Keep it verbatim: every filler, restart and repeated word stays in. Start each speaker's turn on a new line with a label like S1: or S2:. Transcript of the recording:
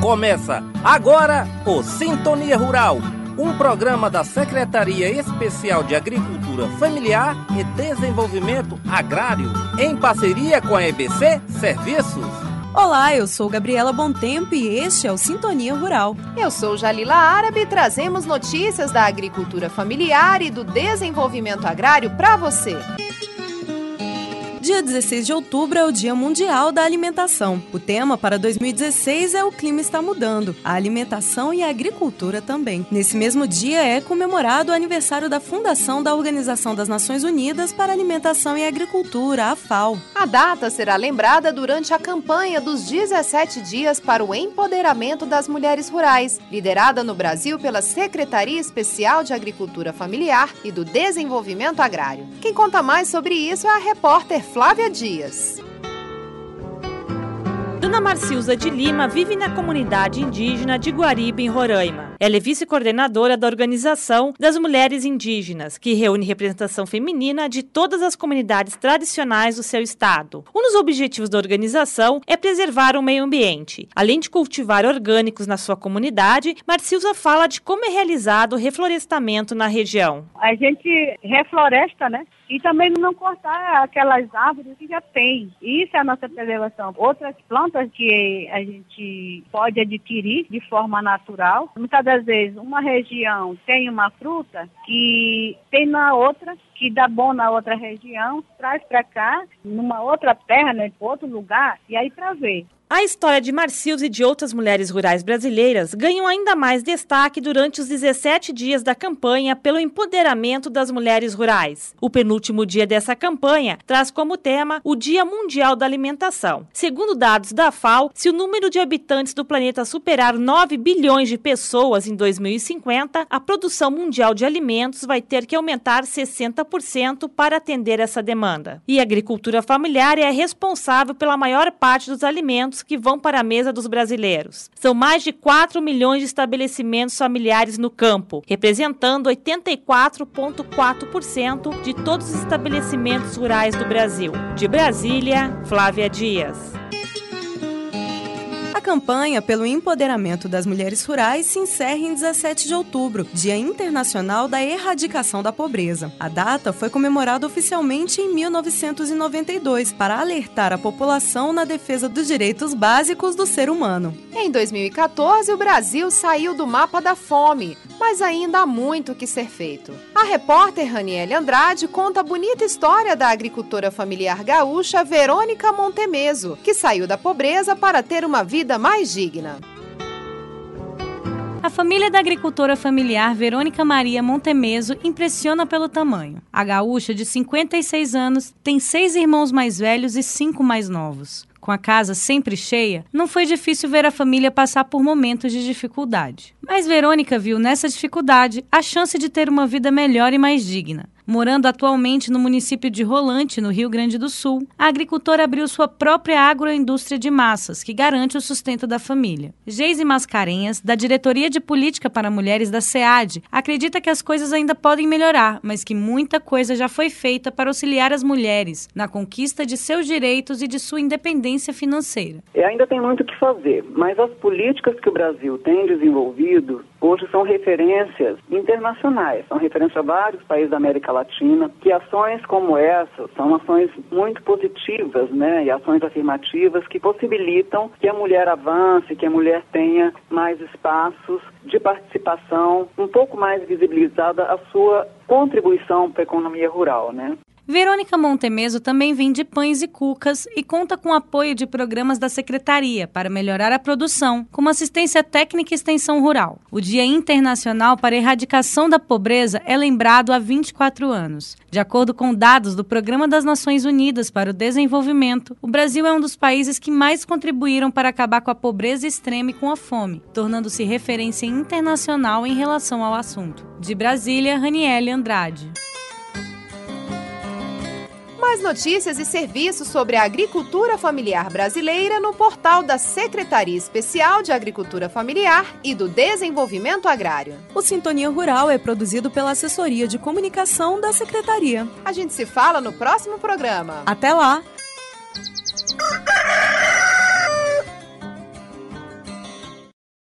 S1: Começa agora o Sintonia Rural, um programa da Secretaria Especial de Agricultura Familiar e Desenvolvimento Agrário, em parceria com a E B C Serviços.
S2: Olá, eu sou Gabriela Bontempo e este é o Sintonia Rural.
S3: Eu sou Jalila Árabe e trazemos notícias da agricultura familiar e do desenvolvimento agrário para você.
S2: Dia dezesseis de outubro é o Dia Mundial da Alimentação. O tema para dois mil e dezesseis é O Clima Está Mudando, a alimentação e a agricultura também. Nesse mesmo dia é comemorado o aniversário da fundação da Organização das Nações Unidas para a Alimentação e Agricultura, a FAO.
S3: A data será lembrada durante a campanha dos dezessete dias para o empoderamento das mulheres rurais, liderada no Brasil pela Secretaria Especial de Agricultura Familiar e do Desenvolvimento Agrário. Quem conta mais sobre isso é a repórter Flávia Dias.
S4: Dona Marcilza de Lima vive na comunidade indígena de Guariba, em Roraima. Ela é vice-coordenadora da Organização das Mulheres Indígenas, que reúne representação feminina de todas as comunidades tradicionais do seu estado. Um dos objetivos da organização é preservar o meio ambiente. Além de cultivar orgânicos na sua comunidade, Marcilza fala de como é realizado o reflorestamento na região.
S5: A gente refloresta, né? E também não cortar aquelas árvores que já tem. Isso é a nossa preservação. Outras plantas que a gente pode adquirir de forma natural. Muitas das vezes, uma região tem uma fruta que tem na outra, que dá bom na outra região, traz para cá, numa outra terra, né, outro lugar, e aí para ver.
S4: A história de Marcilza e de outras mulheres rurais brasileiras ganham ainda mais destaque durante os dezessete dias da campanha pelo empoderamento das mulheres rurais. O penúltimo dia dessa campanha traz como tema o Dia Mundial da Alimentação. Segundo dados da FAO, se o número de habitantes do planeta superar nove bilhões de pessoas em dois mil e cinquenta, a produção mundial de alimentos vai ter que aumentar sessenta por cento para atender essa demanda. E a agricultura familiar é responsável pela maior parte dos alimentos que vão para a mesa dos brasileiros. São mais de quatro milhões de estabelecimentos familiares no campo, representando oitenta e quatro vírgula quatro por cento de todos os estabelecimentos rurais do Brasil. De Brasília, Flávia Dias.
S2: A campanha pelo empoderamento das mulheres rurais se encerra em dezessete de outubro, Dia Internacional da Erradicação da Pobreza. A data foi comemorada oficialmente em mil novecentos e noventa e dois para alertar a população na defesa dos direitos básicos do ser humano.
S3: Em dois mil e quatorze, o Brasil saiu do mapa da fome, mas ainda há muito que ser feito. A repórter Raniele Andrade conta a bonita história da agricultora familiar gaúcha Verônica Montemeso, que saiu da pobreza para ter uma vida mais digna.
S6: A família da agricultora familiar Verônica Maria Montemeso impressiona pelo tamanho. A gaúcha, de cinquenta e seis anos, tem seis irmãos mais velhos e cinco mais novos. Com a casa sempre cheia, não foi difícil ver a família passar por momentos de dificuldade. Mas Verônica viu nessa dificuldade a chance de ter uma vida melhor e mais digna. Morando atualmente no município de Rolante, no Rio Grande do Sul, a agricultora abriu sua própria agroindústria de massas, que garante o sustento da família. Geise Mascarenhas, da Diretoria de Política para Mulheres da SEAD, acredita que as coisas ainda podem melhorar, mas que muita coisa já foi feita para auxiliar as mulheres na conquista de seus direitos e de sua independência financeira.
S7: E ainda tem muito o que fazer, mas as políticas que o Brasil tem desenvolvido hoje são referências internacionais, são referências a vários países da América Latina, que ações como essa são ações muito positivas, né, e ações afirmativas que possibilitam que a mulher avance, que a mulher tenha mais espaços de participação, um pouco mais visibilizada a sua contribuição para a economia rural, né?
S6: Verônica Montemeso também vende pães e cucas e conta com o apoio de programas da Secretaria para melhorar a produção, como assistência técnica e extensão rural. O Dia Internacional para a Erradicação da Pobreza é lembrado há vinte e quatro anos. De acordo com dados do Programa das Nações Unidas para o Desenvolvimento, o Brasil é um dos países que mais contribuíram para acabar com a pobreza extrema e com a fome, tornando-se referência internacional em relação ao assunto. De Brasília, Raniele Andrade.
S3: Mais notícias e serviços sobre a agricultura familiar brasileira no portal da Secretaria Especial de Agricultura Familiar e do Desenvolvimento Agrário.
S2: O Sintonia Rural é produzido pela Assessoria de Comunicação da Secretaria.
S3: A gente se fala no próximo programa.
S2: Até lá!